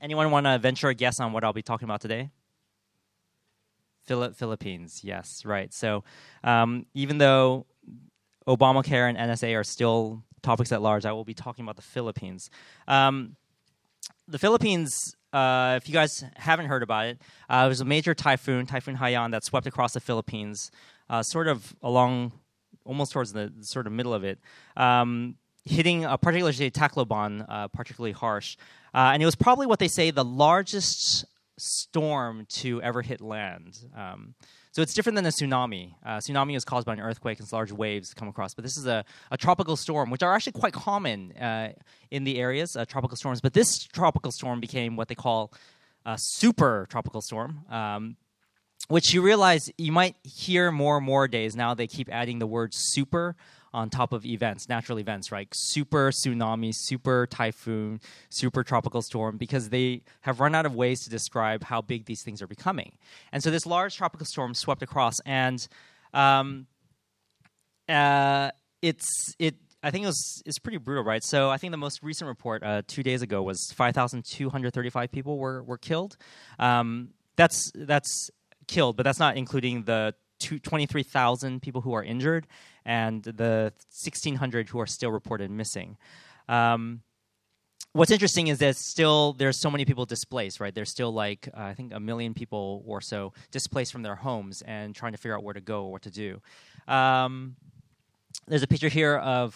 Anyone want to venture a guess on what I'll be talking about today? Philippines, yes, right. So even though Obamacare and NSA are still topics at large, I will be talking about the Philippines. The Philippines, if you guys haven't heard about it, it was a major typhoon, Typhoon Haiyan, that swept across the Philippines, sort of along, almost towards the sort of middle of it, hitting particularly Tacloban, particularly harsh. And it was probably what they say the largest storm to ever hit land. So it's different than a tsunami. Tsunami is caused by an earthquake and large waves come across. But this is a tropical storm, which are actually quite common in the areas, tropical storms. But this tropical storm became what they call a super tropical storm, which you realize you might hear more and more days. Now they keep adding the word super on top of events, natural events, right? Super tsunami, super typhoon, super tropical storm, because they have run out of ways to describe how big these things are becoming. And so this large tropical storm swept across, and I think it's pretty brutal, right? So I think the most recent report 2 days ago was 5,235 people were killed. That's killed, but that's not including the 23,000 people who are injured and the 1,600 who are still reported missing. What's interesting is that still there's so many people displaced, right? There's still like, I think 1 million people or so displaced from their homes and trying to figure out where to go or what to do. There's a picture here of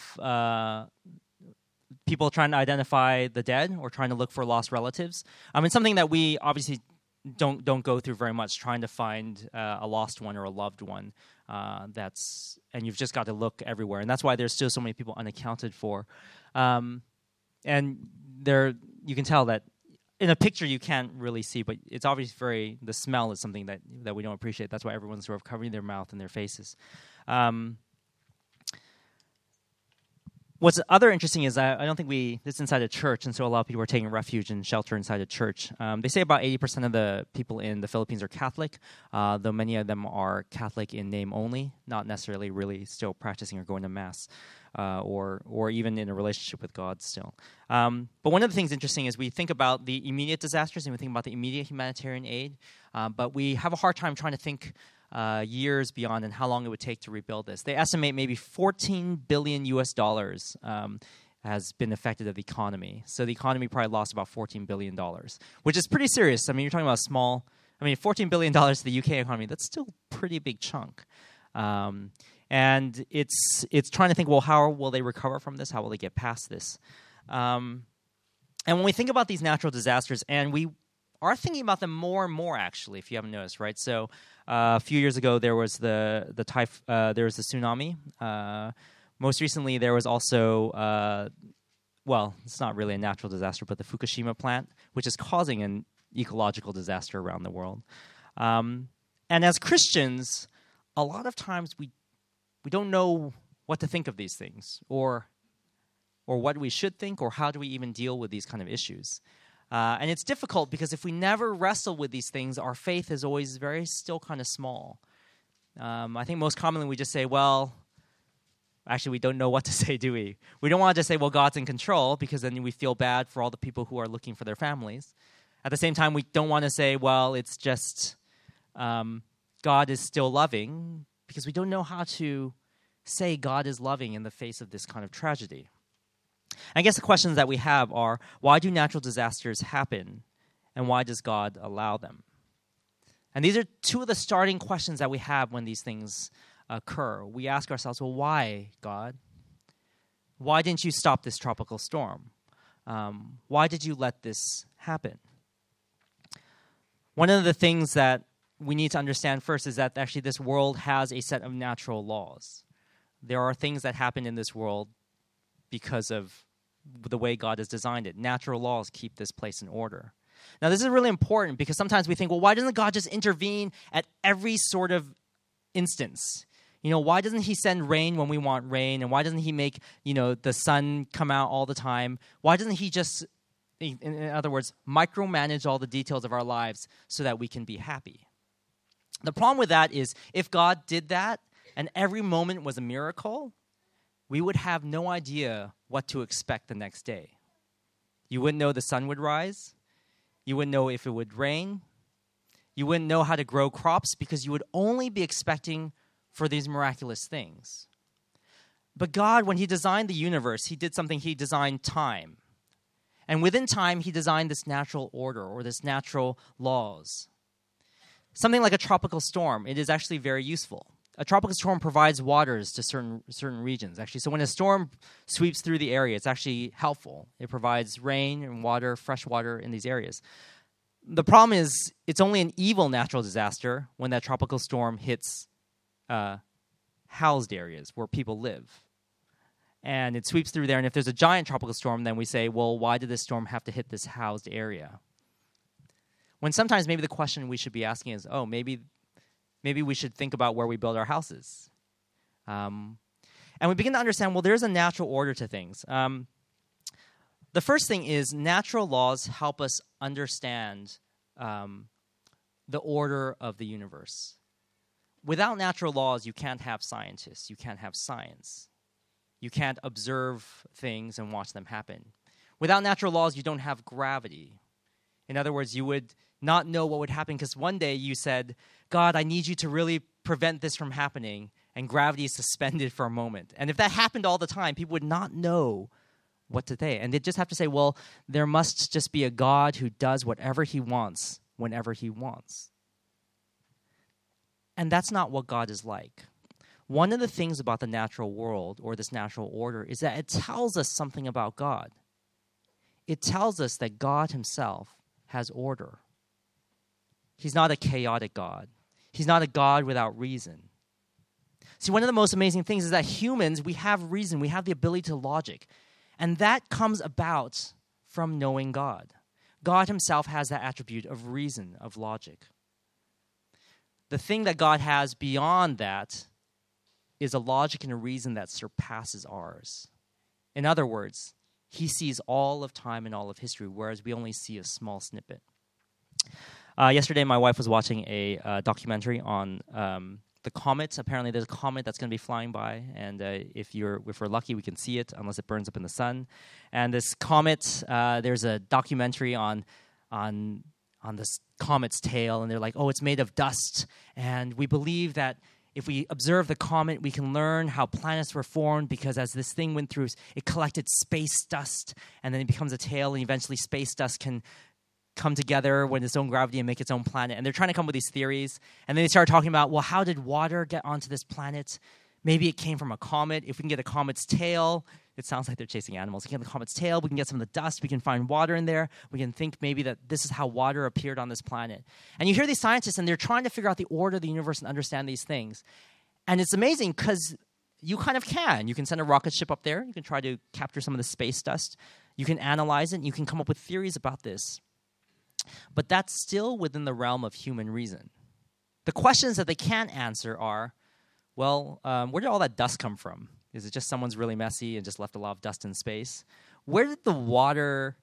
people trying to identify the dead or trying to look for lost relatives. It's something that we obviously don't go through very much, trying to find a lost one or a loved one. And you've just got to look everywhere, and that's why there's still so many people unaccounted for. And you can tell that in a picture you can't really see, but it's obviously the smell is something that we don't appreciate. That's why everyone's sort of covering their mouth and their faces. What's other interesting is I don't think this is inside a church, and so a lot of people are taking refuge and shelter inside a church. They say about 80% of the people in the Philippines are Catholic, though many of them are Catholic in name only, not necessarily really still practicing or going to Mass, or even in a relationship with God still. But one of the things interesting is we think about the immediate disasters and we think about the immediate humanitarian aid, but we have a hard time trying to think years beyond and how long it would take to rebuild this. They estimate maybe $14 billion has been affected of the economy. So the economy probably lost about $14 billion, which is pretty serious. I mean, you're talking about $14 billion to the UK economy, that's still a pretty big chunk. And it's trying to think, well, how will they recover from this? How will they get past this? And when we think about these natural disasters, and we are thinking about them more and more, actually, if you haven't noticed, right? So a few years ago, there was the tsunami. Most recently, there was also, it's not really a natural disaster, but the Fukushima plant, which is causing an ecological disaster around the world. And as Christians, a lot of times we don't know what to think of these things, or what we should think, or how do we even deal with these kind of issues. And it's difficult because if we never wrestle with these things, our faith is always still kind of small. I think most commonly we just say, well, actually we don't know what to say, do we? We don't want to just say, well, God's in control, because then we feel bad for all the people who are looking for their families. At the same time, we don't want to say, well, it's just God is still loving, because we don't know how to say God is loving in the face of this kind of tragedy. I guess the questions that we have are, why do natural disasters happen, and why does God allow them? And these are two of the starting questions that we have when these things occur. We ask ourselves, well, why, God? Why didn't you stop this tropical storm? Why did you let this happen? One of the things that we need to understand first is that actually this world has a set of natural laws. There are things that happen in this world because of the way God has designed it. Natural laws keep this place in order. Now, this is really important because sometimes we think, well, why doesn't God just intervene at every sort of instance? Why doesn't he send rain when we want rain? And why doesn't he make, the sun come out all the time? Why doesn't he just, in other words, micromanage all the details of our lives so that we can be happy? The problem with that is if God did that and every moment was a miracle, we would have no idea what to expect the next day. You wouldn't know the sun would rise. You wouldn't know if it would rain. You wouldn't know how to grow crops because you would only be expecting for these miraculous things. But God, when he designed the universe, he did something. He designed time. And within time, he designed this natural order or this natural laws. Something like a tropical storm, it is actually very useful. A tropical storm provides waters to certain regions, actually. So when a storm sweeps through the area, it's actually helpful. It provides rain and water, fresh water in these areas. The problem is it's only an evil natural disaster when that tropical storm hits housed areas where people live. And it sweeps through there. And if there's a giant tropical storm, then we say, well, why did this storm have to hit this housed area? When sometimes maybe the question we should be asking is, oh, maybe we should think about where we build our houses. And we begin to understand, well, there's a natural order to things. The first thing is natural laws help us understand the order of the universe. Without natural laws, you can't have scientists. You can't have science. You can't observe things and watch them happen. Without natural laws, you don't have gravity. In other words, you would not know what would happen because one day you said, God, I need you to really prevent this from happening, and gravity is suspended for a moment. And if that happened all the time, people would not know what to say. And they'd just have to say, well, there must just be a God who does whatever he wants whenever he wants. And that's not what God is like. One of the things about the natural world or this natural order is that it tells us something about God. It tells us that God himself has order. He's not a chaotic God. He's not a God without reason. See, one of the most amazing things is that humans, we have reason. We have the ability to logic. And that comes about from knowing God. God himself has that attribute of reason, of logic. The thing that God has beyond that is a logic and a reason that surpasses ours. In other words, he sees all of time and all of history, whereas we only see a small snippet. Yesterday, my wife was watching a documentary on the comet. Apparently, there's a comet that's going to be flying by, and if we're lucky, we can see it, unless it burns up in the sun. And this comet, there's a documentary on this comet's tail, and they're like, oh, it's made of dust, and we believe that if we observe the comet, we can learn how planets were formed because as this thing went through, it collected space dust, and then it becomes a tail, and eventually space dust can come together with its own gravity and make its own planet. And they're trying to come up with these theories. And then they start talking about, well, how did water get onto this planet? Maybe it came from a comet. If we can get a comet's tail, it sounds like they're chasing animals. We can get the comet's tail, we can get some of the dust, we can find water in there. We can think maybe that this is how water appeared on this planet. And you hear these scientists, and they're trying to figure out the order of the universe and understand these things. And it's amazing because you kind of can. You can send a rocket ship up there. You can try to capture some of the space dust. You can analyze it, and you can come up with theories about this. But that's still within the realm of human reason. The questions that they can't answer are, well, where did all that dust come from? Is it just someone's really messy and just left a lot of dust in space? Where did the water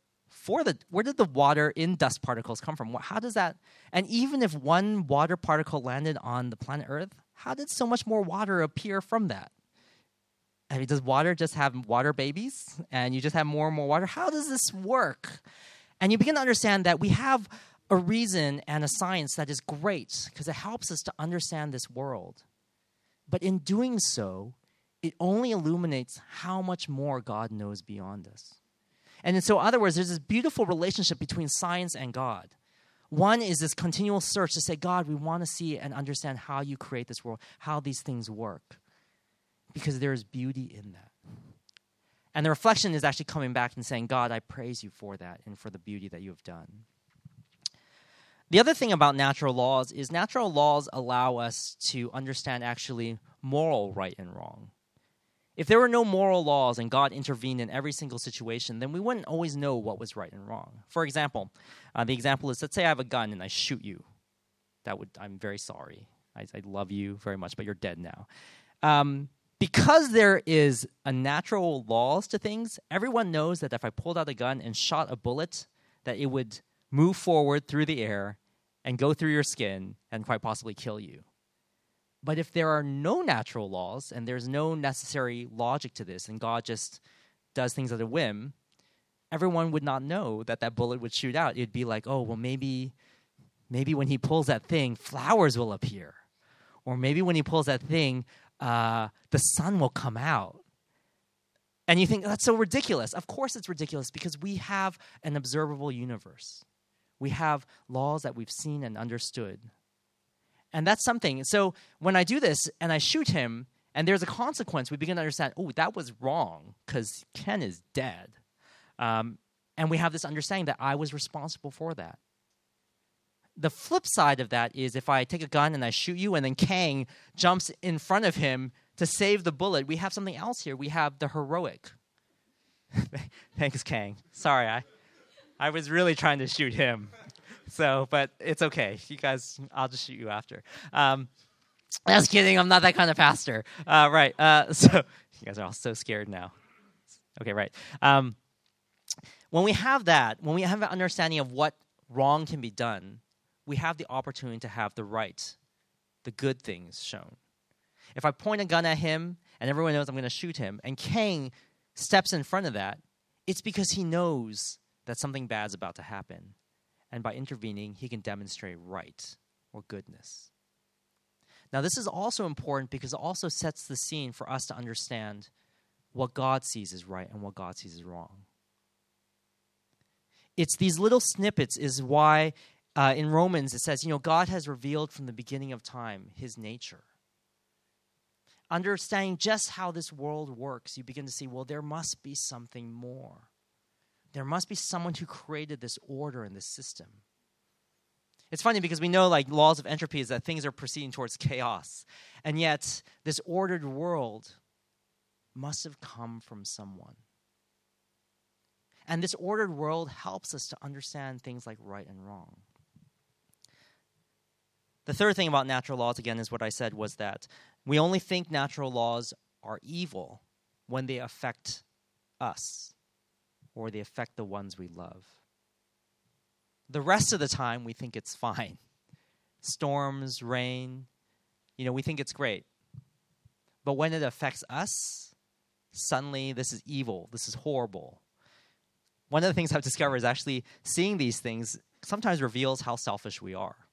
in dust particles come from? How does that? And even if one water particle landed on the planet Earth, how did so much more water appear from that? I mean, does water just have water babies and you just have more and more water? How does this work? And you begin to understand that we have a reason and a science that is great because it helps us to understand this world. But in doing so, it only illuminates how much more God knows beyond us. And so, in other words, there's this beautiful relationship between science and God. One is this continual search to say, God, we want to see and understand how you create this world, how these things work, because there is beauty in that. And the reflection is actually coming back and saying, God, I praise you for that and for the beauty that you have done. The other thing about natural laws is natural laws allow us to understand actually moral right and wrong. If there were no moral laws and God intervened in every single situation, then we wouldn't always know what was right and wrong. For example, the example is, let's say I have a gun and I shoot you. I'm very sorry. I love you very much, but you're dead now. Because there is a natural laws to things, everyone knows that if I pulled out a gun and shot a bullet, that it would move forward through the air and go through your skin and quite possibly kill you. But if there are no natural laws and there's no necessary logic to this and God just does things at a whim, everyone would not know that that bullet would shoot out. It'd be like, oh, well, maybe when he pulls that thing, flowers will appear. Or maybe when he pulls that thing, the sun will come out. And you think, that's so ridiculous. Of course it's ridiculous because we have an observable universe. We have laws that we've seen and understood. And that's something. So when I do this and I shoot him and there's a consequence, we begin to understand, oh, that was wrong because Ken is dead. And we have this understanding that I was responsible for that. The flip side of that is if I take a gun and I shoot you and then Kang jumps in front of him to save the bullet, we have something else here. We have the heroic. Thanks, Kang. Sorry, I was really trying to shoot him. So, but it's okay. You guys, I'll just shoot you after. Just kidding. I'm not that kind of pastor. Right. So you guys are all so scared now. Okay, right. When we have that, when we have an understanding of what wrong can be done, we have the opportunity to have the right, the good things shown. If I point a gun at him and everyone knows I'm going to shoot him, and Kang steps in front of that, it's because he knows that something bad's about to happen. And by intervening, he can demonstrate right or goodness. Now, this is also important because it also sets the scene for us to understand what God sees as right and what God sees as wrong. It's these little snippets is why in Romans it says, God has revealed from the beginning of time his nature. Understanding just how this world works, you begin to see, well, there must be something more. There must be someone who created this order and this system. It's funny because we know like laws of entropy is that things are proceeding towards chaos. And yet this ordered world must have come from someone. And this ordered world helps us to understand things like right and wrong. The third thing about natural laws, again, is what I said, was that we only think natural laws are evil when they affect us or they affect the ones we love. The rest of the time, we think it's fine. Storms, rain, we think it's great. But when it affects us, suddenly this is evil, this is horrible. One of the things I've discovered is actually seeing these things sometimes reveals how selfish we are.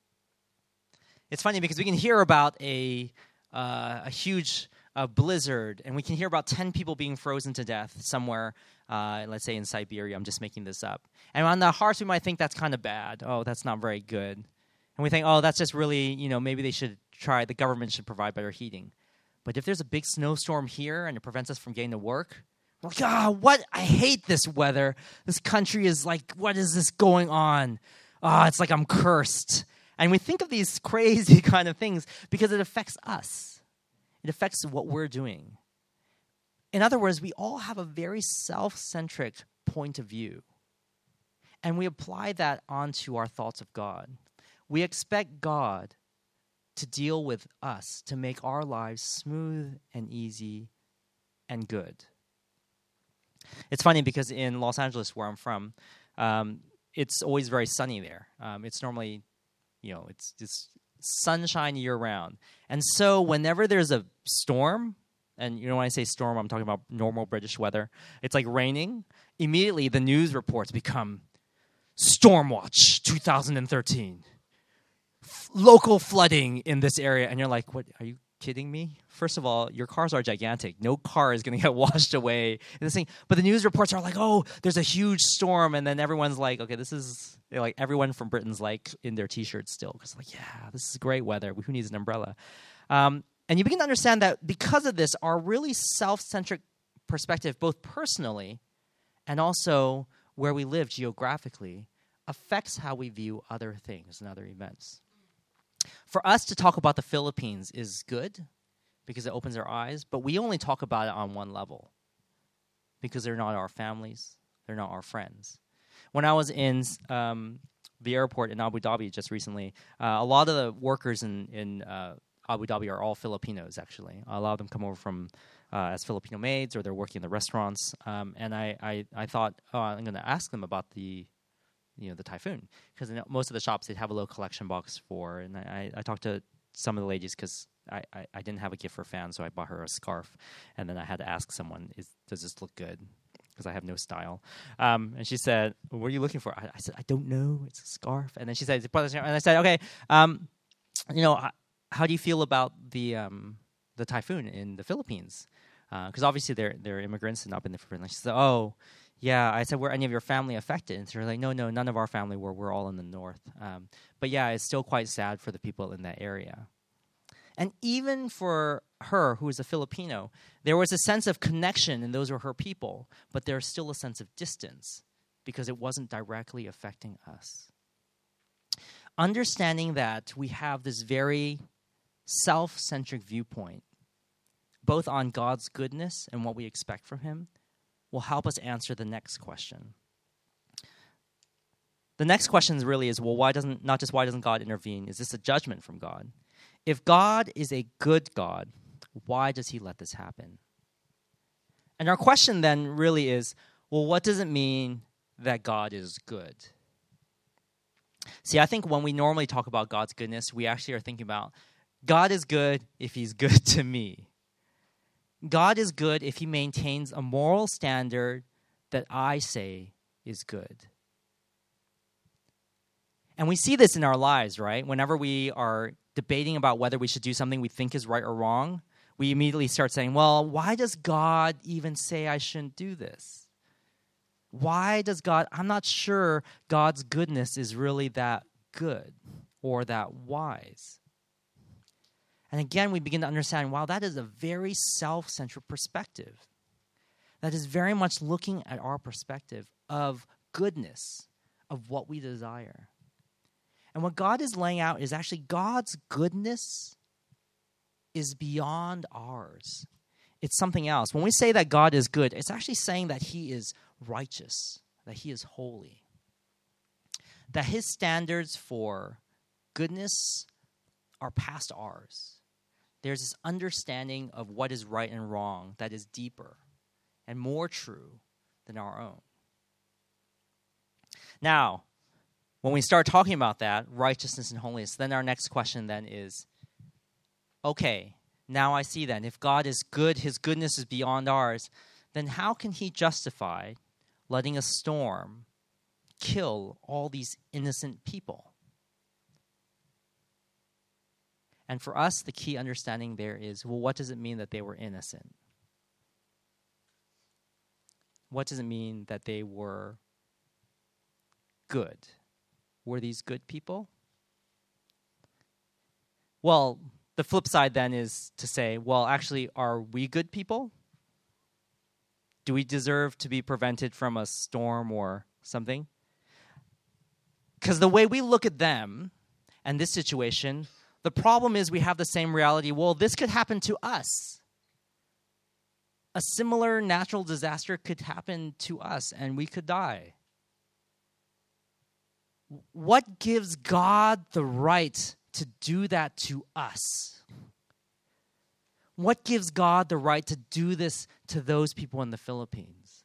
It's funny because we can hear about a huge blizzard, and we can hear about 10 people being frozen to death somewhere, let's say in Siberia. I'm just making this up. And on the hearts, we might think that's kind of bad. Oh, that's not very good. And we think, oh, that's just really, maybe the government should provide better heating. But if there's a big snowstorm here and it prevents us from getting to work, we're like, I hate this weather. This country is like, what is this going on? It's like I'm cursed. And we think of these crazy kind of things because it affects us. It affects what we're doing. In other words, we all have a very self-centric point of view. And we apply that onto our thoughts of God. We expect God to deal with us, to make our lives smooth and easy and good. It's funny because in Los Angeles, where I'm from, it's always very sunny there. It's normally, it's just sunshine year-round. And so whenever there's a storm, and when I say storm, I'm talking about normal British weather, it's like raining, immediately the news reports become Storm Watch 2013. Local flooding in this area. And you're like, what, are you kidding me? First of all, your cars are gigantic. No car is going to get washed away in this thing. But the news reports are like, oh, there's a huge storm. And then everyone's like, okay, this is, like everyone from Britain's like in their T-shirts still. Because like, yeah, this is great weather. Who needs an umbrella? And you begin to understand that because of this, our really self-centric perspective, both personally and also where we live geographically, affects how we view other things and other events. For us to talk about the Philippines is good because it opens our eyes, but we only talk about it on one level because they're not our families, they're not our friends. When I was in the airport in Abu Dhabi just recently, a lot of the workers in Abu Dhabi are all Filipinos, actually. A lot of them come over from as Filipino maids or they're working in the restaurants. And I thought, I'm going to ask them about the typhoon, because most of the shops they'd have a little collection box for, and I talked to some of the ladies because I didn't have a gift for Fan, so I bought her a scarf, and then I had to ask someone, does this look good? because I have no style. And she said, what are you looking for? I said, I don't know. It's a scarf. And then she said, and I said, okay, how do you feel about the typhoon in the Philippines? Because obviously they're immigrants and not been there for. And she said, oh, yeah. I said, were any of your family affected? And they're like, no, none of our family were. We're all in the north. But yeah, it's still quite sad for the people in that area. And even for her, who is a Filipino, there was a sense of connection, and those were her people. But there's still a sense of distance because it wasn't directly affecting us. Understanding that we have this very self-centric viewpoint, both on God's goodness and what we expect from him, will help us answer the next question. The next question really is, well, why doesn't God intervene? Is this a judgment from God? If God is a good God, why does he let this happen? And our question then really is, well, what does it mean that God is good? See, I think when we normally talk about God's goodness, we actually are thinking about God is good if he's good to me. God is good if he maintains a moral standard that I say is good. And we see this in our lives, right? Whenever we are debating about whether we should do something we think is right or wrong, we immediately start saying, well, why does God even say I shouldn't do this? I'm not sure God's goodness is really that good or that wise. And again, we begin to understand, wow, that is a very self-centered perspective. That is very much looking at our perspective of goodness, of what we desire. And what God is laying out is actually God's goodness is beyond ours. It's something else. When we say that God is good, it's actually saying that he is righteous, that he is holy, that his standards for goodness are past ours. There's this understanding of what is right and wrong that is deeper and more true than our own. Now, when we start talking about that, righteousness and holiness, then our next question then is, okay, now I see then, if God is good, his goodness is beyond ours, then how can he justify letting a storm kill all these innocent people? And for us, the key understanding there is, well, what does it mean that they were innocent? What does it mean that they were good? Were these good people? Well, the flip side then is to say, well, actually, are we good people? Do we deserve to be prevented from a storm or something? Because the way we look at them and this situation, the problem is we have the same reality. Well, this could happen to us. A similar natural disaster could happen to us and we could die. What gives God the right to do that to us? What gives God the right to do this to those people in the Philippines?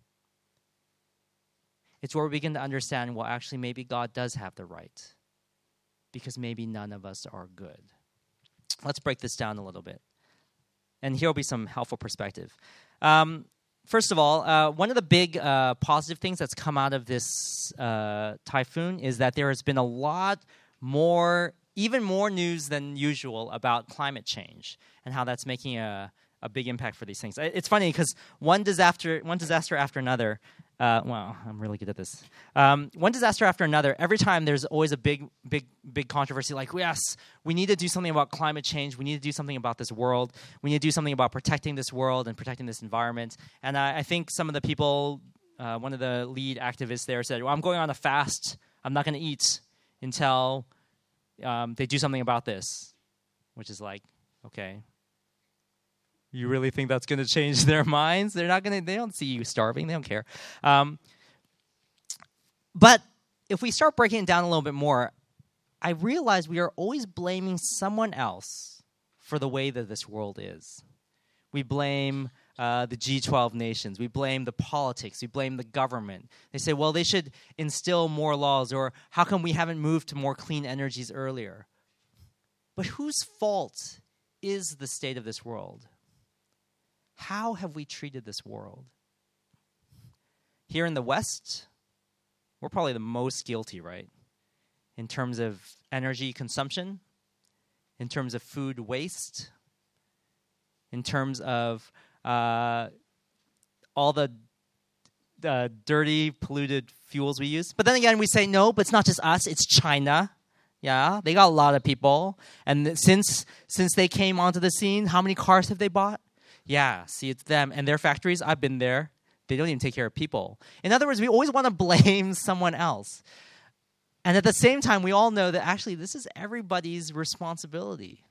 It's where we begin to understand, well, actually, maybe God does have the right, because maybe none of us are good. Let's break this down a little bit. And here will be some helpful perspective. First of all, one of the big positive things that's come out of this typhoon is that there has been a lot more, even more news than usual about climate change and how that's making a big impact for these things. It's funny because one disaster after another, well, I'm really good at this. One disaster after another, every time there's always a big controversy like, yes, we need to do something about climate change. We need to do something about this world. We need to do something about protecting this world and protecting this environment. And I think some of the people, one of the lead activists there said, well, I'm going on a fast. I'm not going to eat until they do something about this, which is like, okay. You really think that's going to change their minds? They don't see you starving. They don't care. But if we start breaking it down a little bit more, I realize we are always blaming someone else for the way that this world is. We blame the G12 nations. We blame the politics. We blame the government. They say, well, they should instill more laws, or how come we haven't moved to more clean energies earlier? But whose fault is the state of this world? How have we treated this world? Here in the West, we're probably the most guilty, right? In terms of energy consumption, in terms of food waste, in terms of all the dirty, polluted fuels we use. But then again, we say, no, but it's not just us, it's China. Yeah, they got a lot of people. And since they came onto the scene, how many cars have they bought? Yeah, see, it's them. And their factories, I've been there. They don't even take care of people. In other words, we always want to blame someone else. And at the same time, we all know that actually this is everybody's responsibility.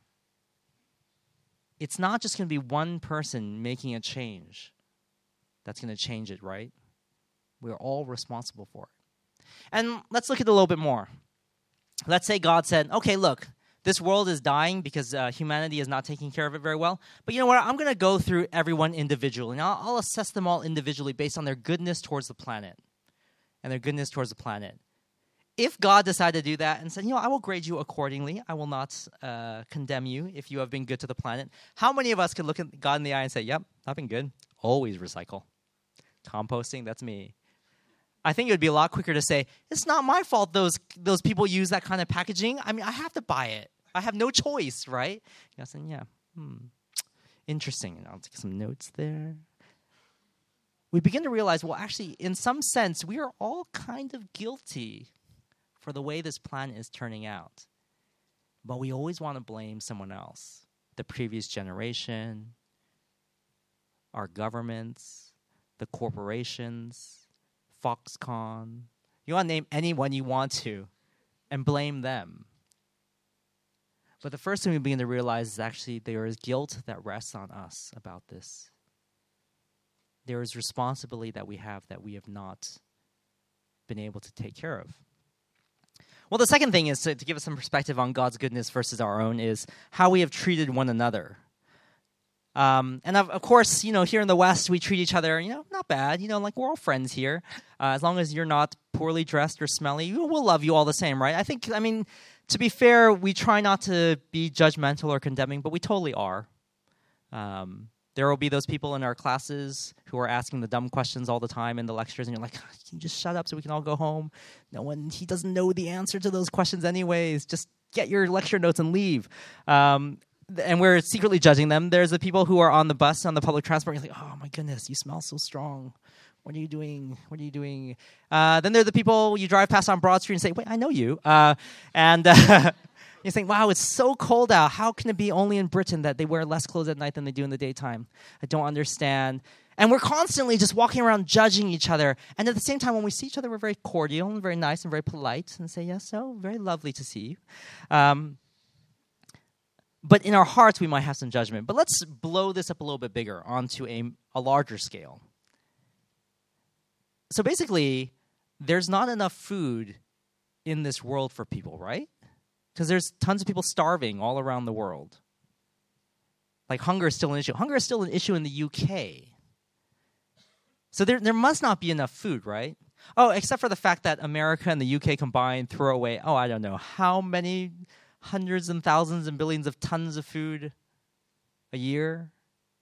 It's not just going to be one person making a change that's going to change it, right? We're all responsible for it. And let's look at it a little bit more. Let's say God said, okay, look, this world is dying because humanity is not taking care of it very well. But you know what? I'm going to go through everyone individually. And I'll assess them all individually based on their goodness towards the planet and their goodness towards the planet. If God decided to do that and said, I will grade you accordingly. I will not condemn you if you have been good to the planet. How many of us could look at God in the eye and say, yep, I've been good. Always recycle. Composting, that's me. I think it would be a lot quicker to say, it's not my fault those people use that kind of packaging. I mean, I have to buy it. I have no choice, right? I was saying, interesting. And I'll take some notes there. We begin to realize, well, actually, in some sense, we are all kind of guilty for the way this planet is turning out. But we always want to blame someone else. The previous generation, our governments, the corporations, Foxconn. You want to name anyone you want to and blame them. But the first thing we begin to realize is actually there is guilt that rests on us about this. There is responsibility that we have not been able to take care of. Well, the second thing is to give us some perspective on God's goodness versus our own is how we have treated one another. And of course, here in the West, we treat each other, not bad. Like we're all friends here. As long as you're not poorly dressed or smelly, we'll love you all the same, right? To be fair, we try not to be judgmental or condemning, but we totally are. There will be those people in our classes who are asking the dumb questions all the time in the lectures, and you're like, can you just shut up so we can all go home? He doesn't know the answer to those questions anyways. Just get your lecture notes and leave. And we're secretly judging them. There's the people who are on the bus, on the public transport. You're like, oh my goodness, you smell so strong. What are you doing? Then there are the people you drive past on Broad Street and say, wait, I know you. You think, wow, it's so cold out. How can it be only in Britain that they wear less clothes at night than they do in the daytime? I don't understand. And we're constantly just walking around judging each other. And at the same time, when we see each other, we're very cordial and very nice and very polite and say, yes, so very lovely to see you. But in our hearts, we might have some judgment. But let's blow this up a little bit bigger onto a larger scale. So basically, there's not enough food in this world for people, right? Because there's tons of people starving all around the world. Like hunger is still an issue. Hunger is still an issue in the UK. So there must not be enough food, right? Oh, except for the fact that America and the UK combined throw away, I don't know, how many hundreds and thousands and billions of tons of food a year?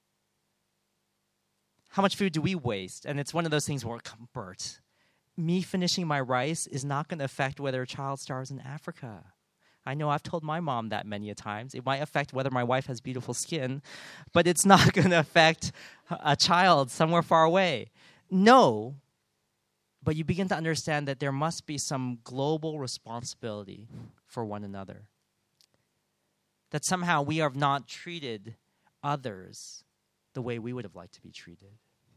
How much food do we waste? And it's one of those things where, Bert, me finishing my rice is not going to affect whether a child starves in Africa. I know I've told my mom that many a times. It might affect whether my wife has beautiful skin, but it's not going to affect a child somewhere far away. No, but you begin to understand that there must be some global responsibility for one another. That somehow we have not treated others the way we would have liked to be treated.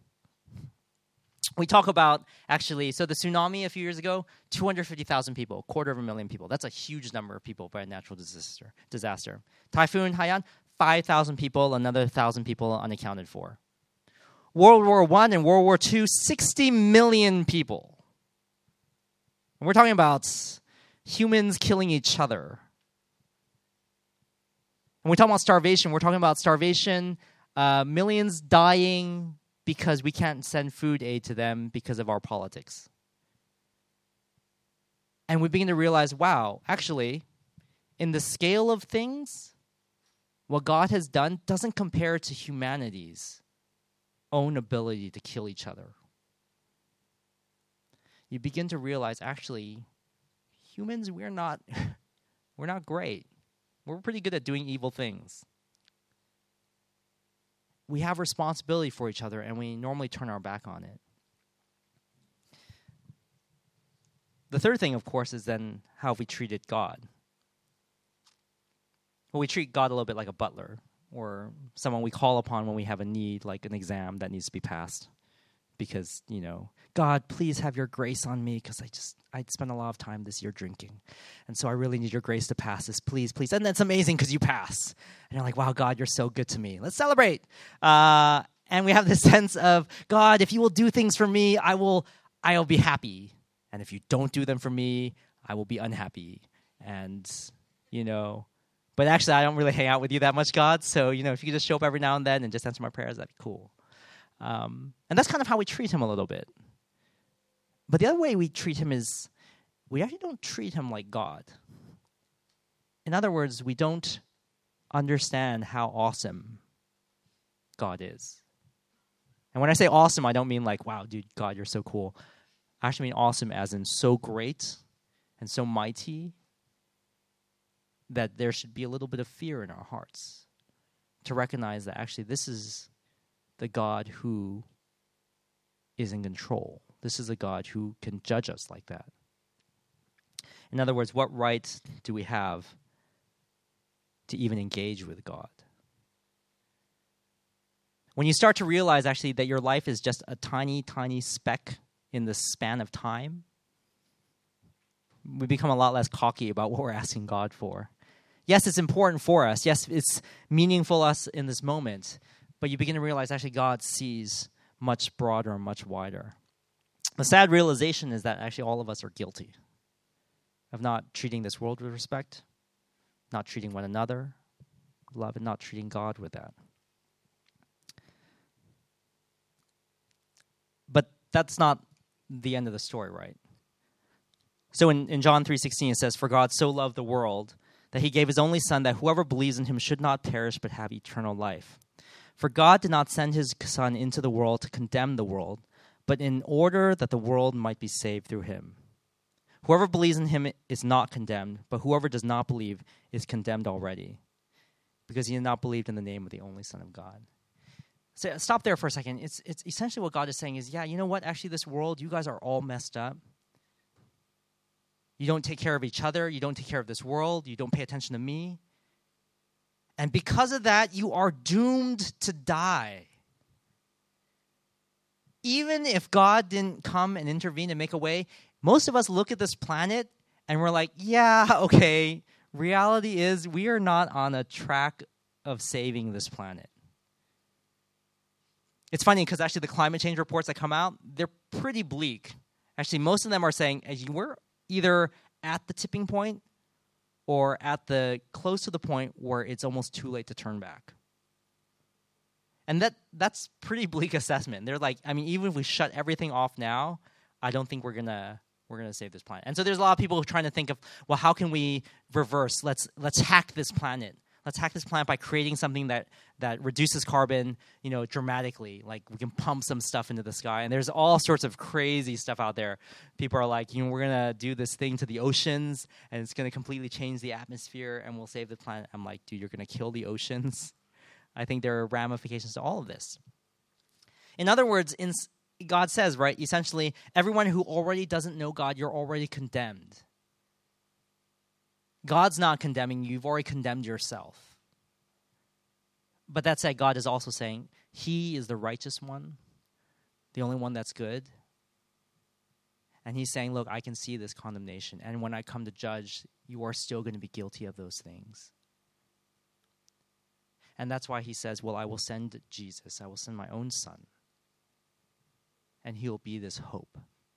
We talk about, so the tsunami a few years ago, 250,000 people, 250,000 people. That's a huge number of people by a natural disaster. Typhoon Haiyan, 5,000 people, another 1,000 people unaccounted for. World War I and World War II, 60 million people. And we're talking about humans killing each other. When we talk about starvation, we're talking about starvation, millions dying because we can't send food aid to them because of our politics. And we begin to realize, wow, actually, in the scale of things, what God has done doesn't compare to humanity's own ability to kill each other. you begin to realize, actually, humans, we're not great. We're pretty good at doing evil things. We have responsibility for each other, and we normally turn our back on it. The third thing, of course, is then how we treated God. Well, we treat God a little bit like a butler or someone we call upon when we have a need, like an exam that needs to be passed. Because, God, please have your grace on me because I'd spent a lot of time this year drinking. And so I really need your grace to pass this, please, please. And that's amazing because you pass. And you're like, wow, God, you're so good to me. Let's celebrate. And we have this sense of, God, if you will do things for me, I'll be happy. And if you don't do them for me, I will be unhappy. And, but actually I don't really hang out with you that much, God. So, if you could just show up every now and then and just answer my prayers, that'd be cool. And that's kind of how we treat him a little bit. But the other way we treat him is we actually don't treat him like God. In other words, we don't understand how awesome God is. And when I say awesome, I don't mean like, wow, dude, God, you're so cool. I actually mean awesome as in so great and so mighty that there should be a little bit of fear in our hearts to recognize that actually this is the God who is in control. This is a God who can judge us like that. In other words, what right do we have to even engage with God? When you start to realize actually that your life is just a tiny, tiny speck in the span of time, we become a lot less cocky about what we're asking God for. Yes, it's important for us. Yes, it's meaningful to us in this moment. But you begin to realize actually God sees much broader and much wider. The sad realization is that actually all of us are guilty of not treating this world with respect, not treating one another with love, and not treating God with that. But that's not the end of the story, right? So in John 3:16 it says, "For God so loved the world that he gave his only Son, that whoever believes in him should not perish but have eternal life. For God did not send his Son into the world to condemn the world, but in order that the world might be saved through him. Whoever believes in him is not condemned, but whoever does not believe is condemned already, because he had not believed in the name of the only Son of God." So stop there for a second. It's essentially what God is saying is, yeah, you know what? Actually, this world, you guys are all messed up. You don't take care of each other. You don't take care of this world. You don't pay attention to me. And because of that, you are doomed to die. Even if God didn't come and intervene and make a way, most of us look at this planet and we're like, yeah, okay, reality is we are not on a track of saving this planet. It's funny because actually the climate change reports that come out, they're pretty bleak. Actually, most of them are saying we're either at the tipping point or at the close to the point where it's almost too late to turn back. And that's pretty bleak assessment. They're like, even if we shut everything off now, I don't think we're gonna save this planet. And so there's a lot of people trying to think of, well, how can we reverse? Let's hack this planet. Let's hack this planet by creating something that reduces carbon, dramatically. Like we can pump some stuff into the sky. And there's all sorts of crazy stuff out there. People are like, we're going to do this thing to the oceans and it's going to completely change the atmosphere and we'll save the planet. I'm like, dude, you're going to kill the oceans? I think there are ramifications to all of this. In other words, God says, right, essentially, everyone who already doesn't know God, you're already condemned. God's not condemning you. You've already condemned yourself. But that said, God is also saying he is the righteous one, the only one that's good. And he's saying, look, I can see this condemnation. And when I come to judge, you are still going to be guilty of those things. And that's why he says, well, I will send Jesus. I will send my own Son. And he'll be this hope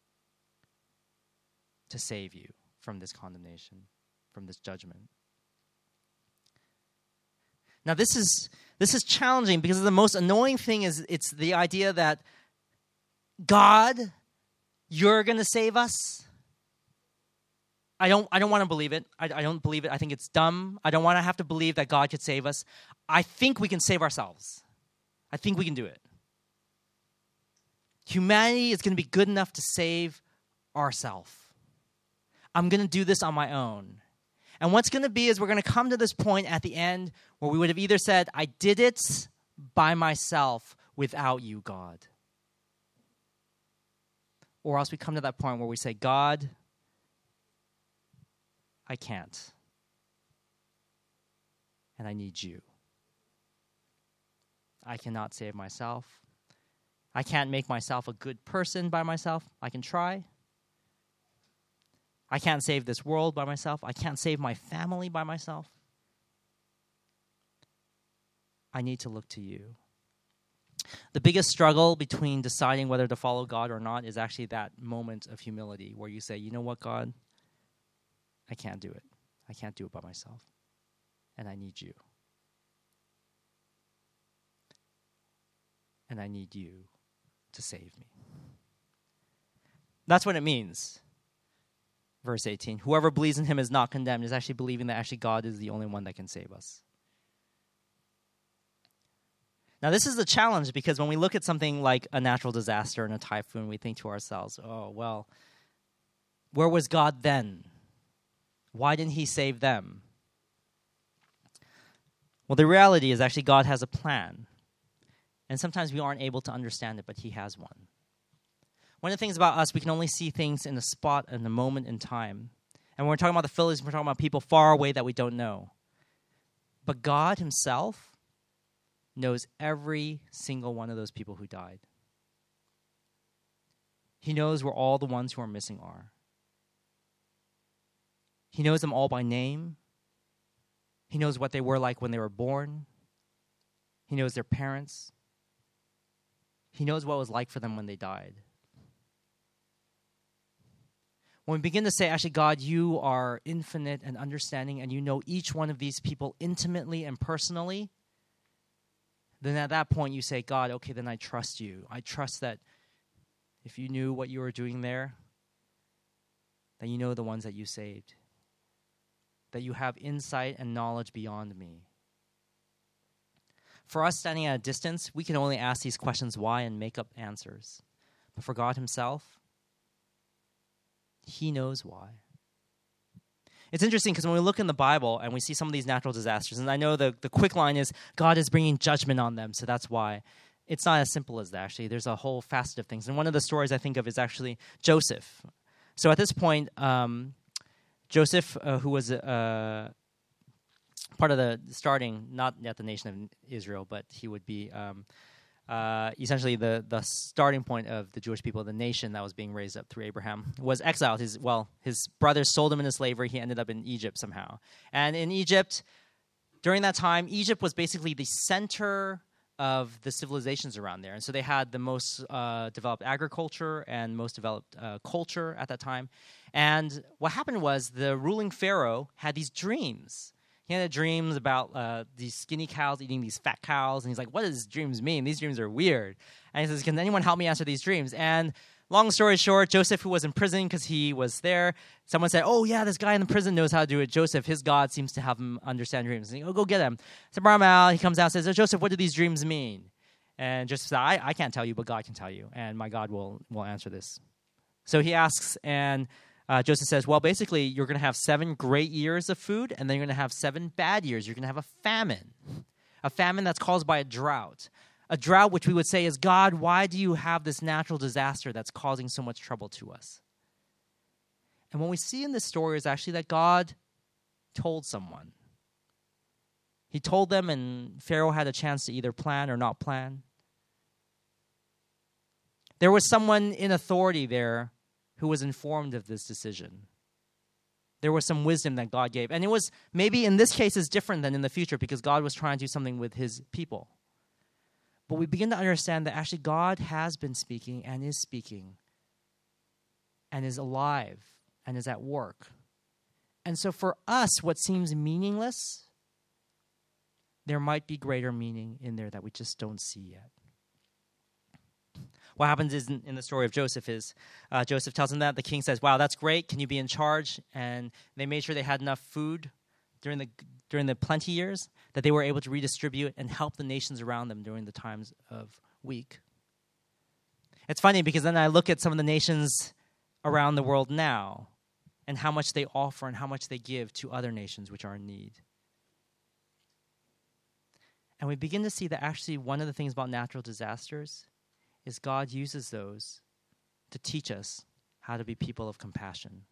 to save you from this condemnation, from this judgment. Now, this is challenging because the most annoying thing is it's the idea that God, you're going to save us. I don't want to believe it. I don't believe it. I think it's dumb. I don't want to have to believe that God could save us. I think we can save ourselves. I think we can do it. Humanity is going to be good enough to save ourselves. I'm going to do this on my own. And what's going to be is we're going to come to this point at the end where we would have either said, I did it by myself without you, God. Or else we come to that point where we say, God, I can't. And I need you. I cannot save myself. I can't make myself a good person by myself. I can try. I can't save this world by myself. I can't save my family by myself. I need to look to you. The biggest struggle between deciding whether to follow God or not is actually that moment of humility where you say, you know what, God? I can't do it. I can't do it by myself. And I need you. And I need you to save me. That's what it means. Verse 18, whoever believes in him is not condemned, is actually believing that actually God is the only one that can save us. Now, this is the challenge because when we look at something like a natural disaster and a typhoon, we think to ourselves, oh, well, where was God then? Why didn't he save them? Well, the reality is actually God has a plan. And sometimes we aren't able to understand it, but he has one. One of the things about us, we can only see things in a spot, in a moment in time. And when we're talking about the Phillies, we're talking about people far away that we don't know. But God himself knows every single one of those people who died. He knows where all the ones who are missing are. He knows them all by name. He knows what they were like when they were born. He knows their parents. He knows what it was like for them when they died. When we begin to say, actually, God, you are infinite and understanding, and you know each one of these people intimately and personally, then at that point you say, God, okay, then I trust you. I trust that if you knew what you were doing there, that you know the ones that you saved, that you have insight and knowledge beyond me. For us standing at a distance, we can only ask these questions why and make up answers. But for God himself, he knows why. It's interesting because when we look in the Bible and we see some of these natural disasters, and I know the quick line is God is bringing judgment on them, so that's why. It's not as simple as that, actually. There's a whole facet of things. And one of the stories I think of is actually Joseph. So at this point, Joseph, who was part of the starting, not yet the nation of Israel, but he would be essentially the starting point of the Jewish people, the nation that was being raised up through Abraham, was exiled. His brothers sold him into slavery. He ended up in Egypt somehow. And in Egypt, during that time, Egypt was basically the center of the civilizations around there. And so they had the most developed agriculture and most developed culture at that time. And what happened was the ruling pharaoh had these dreams. He had dreams about these skinny cows eating these fat cows. And he's like, what does dreams mean? These dreams are weird. And he says, can anyone help me answer these dreams? And long story short, Joseph, who was in prison because he was there, someone said, oh, yeah, this guy in the prison knows how to do it. Joseph, his God seems to have him understand dreams. And he go get him. So brought him out. He comes out and says, oh, Joseph, what do these dreams mean? And Joseph said, I can't tell you, but God can tell you. And my God will answer this. So he asks, and Joseph says, well, basically, you're going to have 7 great years of food, and then you're going to have 7 bad years. You're going to have a famine that's caused by a drought which we would say is, God, why do you have this natural disaster that's causing so much trouble to us? And what we see in this story is actually that God told someone. He told them, and Pharaoh had a chance to either plan or not plan. There was someone in authority there who was informed of this decision. There was some wisdom that God gave. And it was, maybe in this case, is different than in the future because God was trying to do something with his people. But we begin to understand that actually God has been speaking and is alive and is at work. And so for us, what seems meaningless, there might be greater meaning in there that we just don't see yet. What happens is in the story of Joseph is Joseph tells him that. The king says, wow, that's great. Can you be in charge? And they made sure they had enough food during the plenty years that they were able to redistribute and help the nations around them during the times of weak. It's funny because then I look at some of the nations around the world now, and how much they offer and how much they give to other nations which are in need. And we begin to see that actually one of the things about natural disasters is God uses those to teach us how to be people of compassion.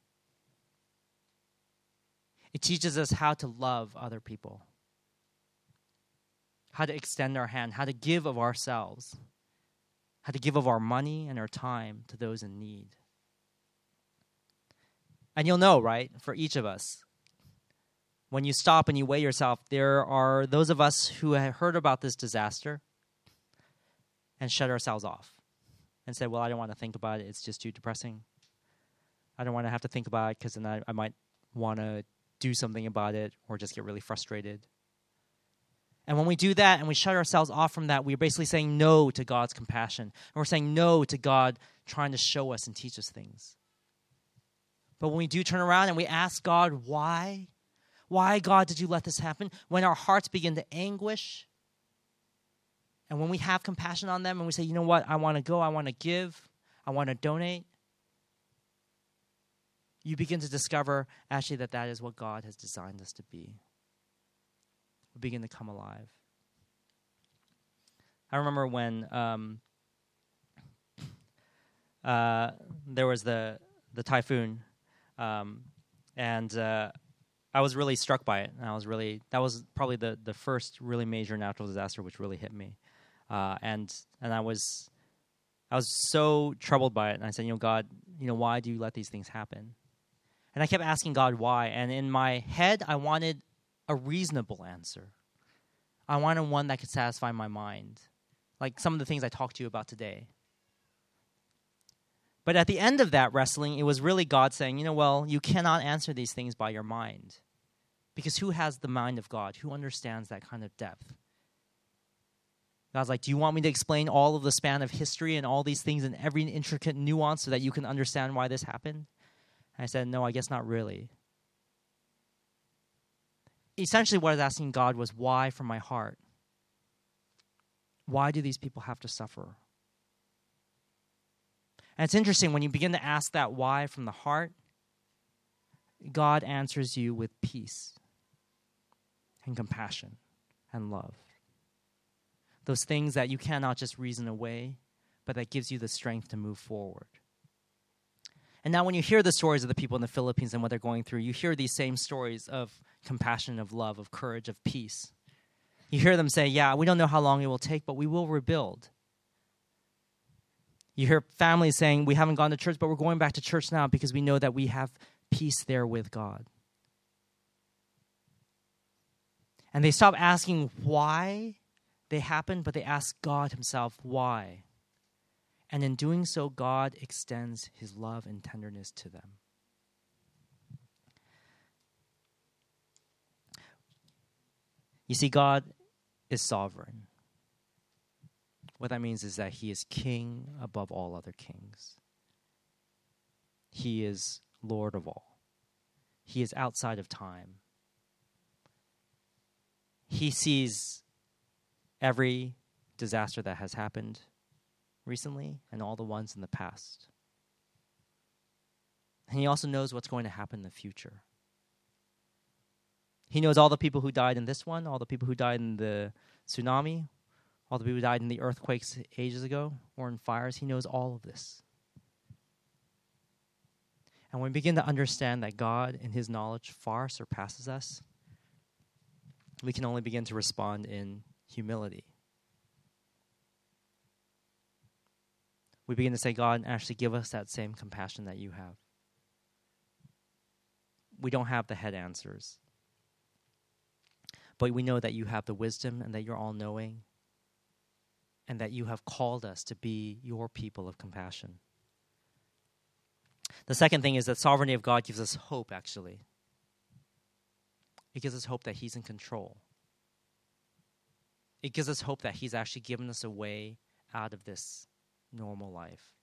It teaches us how to love other people, how to extend our hand, how to give of ourselves, how to give of our money and our time to those in need. And you'll know, right, for each of us, when you stop and you weigh yourself, there are those of us who have heard about this disaster and shut ourselves off and said, well, I don't want to think about it. It's just too depressing. I don't want to have to think about it because then I might want to do something about it or just get really frustrated. And when we do that and we shut ourselves off from that, we're basically saying no to God's compassion. And we're saying no to God trying to show us and teach us things. But when we do turn around and we ask God, why? Why, God, did you let this happen? When our hearts begin to anguish, and when we have compassion on them and we say, you know what, I want to go, I want to give, I want to donate, you begin to discover actually that is what God has designed us to be. We begin to come alive. I remember when there was the typhoon, and I was really struck by it. And that was probably the first really major natural disaster which really hit me. And I was so troubled by it. And I said, God, why do you let these things happen? And I kept asking God why. And in my head, I wanted a reasonable answer. I wanted one that could satisfy my mind, like some of the things I talked to you about today. But at the end of that wrestling, it was really God saying, you cannot answer these things by your mind. Because who has the mind of God? Who understands that kind of depth? God's like, do you want me to explain all of the span of history and all these things and every intricate nuance so that you can understand why this happened? And I said, no, I guess not really. Essentially what I was asking God was, why from my heart? Why do these people have to suffer? And it's interesting, when you begin to ask that why from the heart, God answers you with peace and compassion and love. Those things that you cannot just reason away, but that gives you the strength to move forward. And now when you hear the stories of the people in the Philippines and what they're going through, you hear these same stories of compassion, of love, of courage, of peace. You hear them say, yeah, we don't know how long it will take, but we will rebuild. You hear families saying, we haven't gone to church, but we're going back to church now because we know that we have peace there with God. And they stop asking why they happen, but they ask God himself why. And in doing so, God extends his love and tenderness to them. You see, God is sovereign. What that means is that he is king above all other kings. He is Lord of all. He is outside of time. He sees every disaster that has happened recently and all the ones in the past. And he also knows what's going to happen in the future. He knows all the people who died in this one, all the people who died in the tsunami, all the people who died in the earthquakes ages ago or in fires. He knows all of this. And when we begin to understand that God in his knowledge far surpasses us, we can only begin to respond in humility. We begin to say, God, actually give us that same compassion that you have. We don't have the head answers. But we know that you have the wisdom and that you're all-knowing and that you have called us to be your people of compassion. The second thing is that sovereignty of God gives us hope, actually. It gives us hope that he's in control. It gives us hope that he's actually given us a way out of this normal life.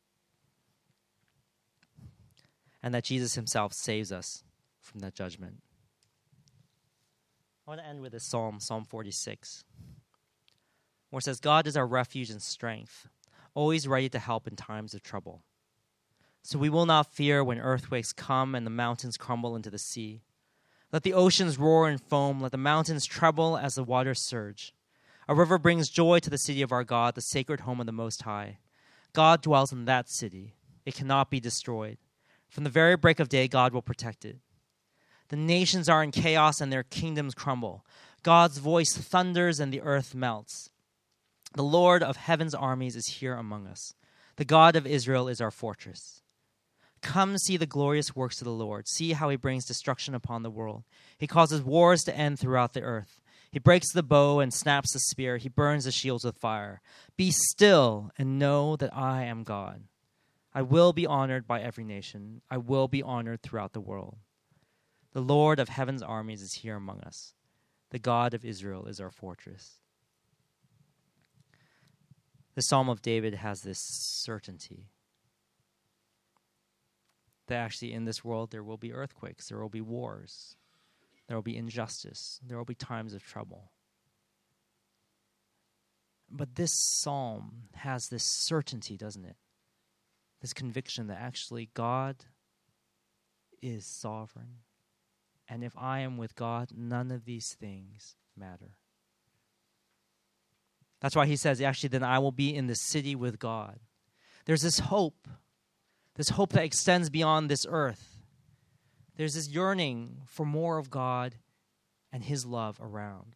And that Jesus himself saves us from that judgment. I want to end with this psalm, Psalm 46, where it says, God is our refuge and strength, always ready to help in times of trouble. So we will not fear when earthquakes come and the mountains crumble into the sea. Let the oceans roar and foam. Let the mountains tremble as the waters surge. A river brings joy to the city of our God, the sacred home of the Most High. God dwells in that city. It cannot be destroyed. From the very break of day, God will protect it. The nations are in chaos and their kingdoms crumble. God's voice thunders and the earth melts. The Lord of heaven's armies is here among us. The God of Israel is our fortress. Come see the glorious works of the Lord. See how he brings destruction upon the world. He causes wars to end throughout the earth. He breaks the bow and snaps the spear. He burns the shields with fire. Be still and know that I am God. I will be honored by every nation. I will be honored throughout the world. The Lord of heaven's armies is here among us. The God of Israel is our fortress. The Psalm of David has this certainty that actually in this world there will be earthquakes, there will be wars, there will be injustice, there will be times of trouble. But this psalm has this certainty, doesn't it? This conviction that actually God is sovereign. And if I am with God, none of these things matter. That's why he says, actually, then I will be in the city with God. There's this hope that extends beyond this earth. There's this yearning for more of God and his love around.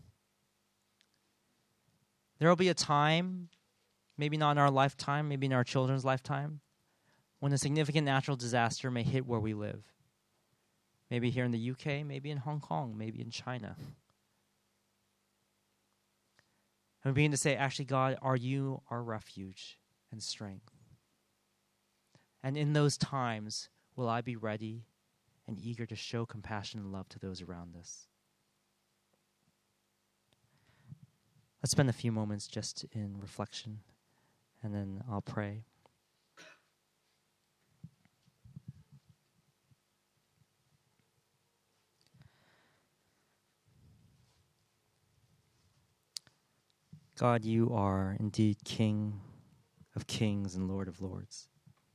There will be a time, maybe not in our lifetime, maybe in our children's lifetime, when a significant natural disaster may hit where we live. Maybe here in the UK, maybe in Hong Kong, maybe in China. And we begin to say, actually, God, are you our refuge and strength? And in those times, will I be ready and eager to show compassion and love to those around us? Let's spend a few moments just in reflection, and then I'll pray. God, you are indeed King of kings and Lord of lords.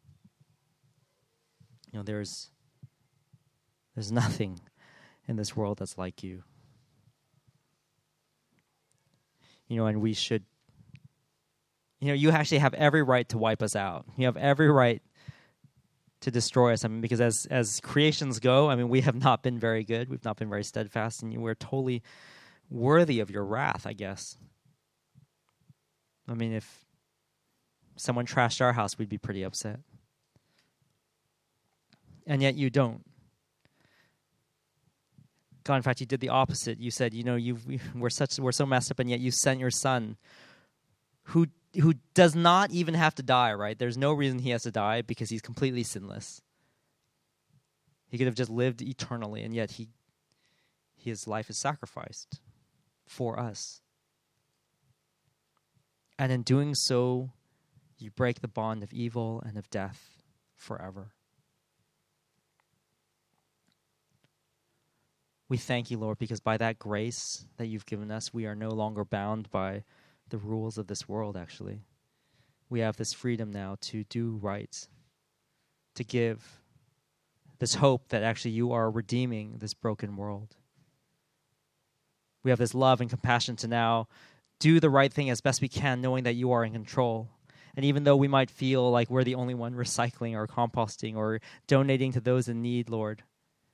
You know, there's nothing in this world that's like you. You know, and we should, you actually have every right to wipe us out. You have every right to destroy us. I mean, because as creations go, I mean, we have not been very good. We've not been very steadfast, and we're totally worthy of your wrath, I guess. I mean, if someone trashed our house, we'd be pretty upset. And yet you don't. God, in fact, you did the opposite. You said, we're so messed up, and yet you sent your son who does not even have to die, right? There's no reason he has to die because he's completely sinless. He could have just lived eternally, and yet his life is sacrificed for us. And in doing so, you break the bond of evil and of death forever. We thank you, Lord, because by that grace that you've given us, we are no longer bound by the rules of this world, actually. We have this freedom now to do right, to give, this hope that actually you are redeeming this broken world. We have this love and compassion to now do the right thing as best we can, knowing that you are in control. And even though we might feel like we're the only one recycling or composting or donating to those in need, Lord,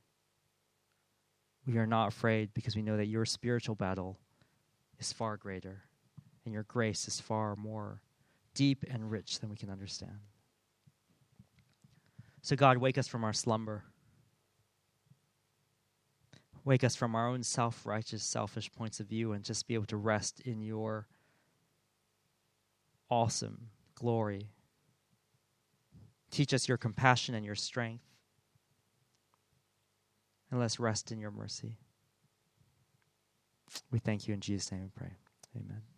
we are not afraid because we know that your spiritual battle is far greater and your grace is far more deep and rich than we can understand. So God, wake us from our slumber. Wake us from our own self-righteous, selfish points of view and just be able to rest in your awesome glory. Teach us your compassion and your strength. And let's rest in your mercy. We thank you in Jesus' name we pray. Amen.